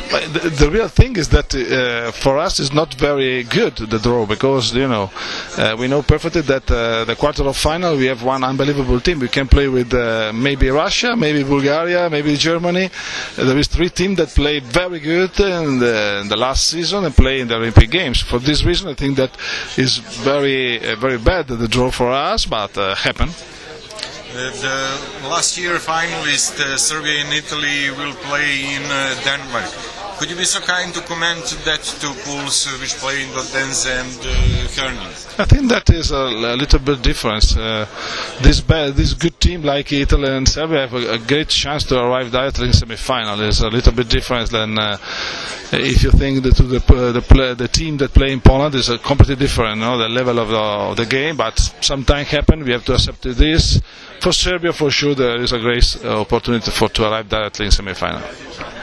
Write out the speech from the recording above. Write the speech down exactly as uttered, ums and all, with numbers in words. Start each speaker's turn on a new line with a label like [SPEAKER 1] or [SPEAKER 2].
[SPEAKER 1] But the, the real thing is that uh, for us it's not very good the draw, because you know uh, we know perfectly that uh, the quarter of final we have one unbelievable team. We can play with uh, maybe Russia, maybe Bulgaria, maybe Germany. Uh, there is three teams that played very good in the, in the last season and play in the Olympic Games. For this reason, I think that is very uh, very bad the draw for us, but uh, happen.
[SPEAKER 2] Uh, the last year finalist uh, Serbia and Italy will play in uh, Denmark. Could you be so kind to comment that two pools uh, which play in Godense and uh, Herning?
[SPEAKER 1] I think that is a, a little bit different. Uh, this bad, this good team like Italy and Serbia have a, a great chance to arrive directly in semi-final. It's a little bit different than uh, if you think that the uh, the, play, the team that play in Poland is uh, completely different. You know, the level of the, of the game, but sometimes happen. We have to accept this. For Serbia, for sure, there is a great uh, opportunity for to arrive directly in semi-final.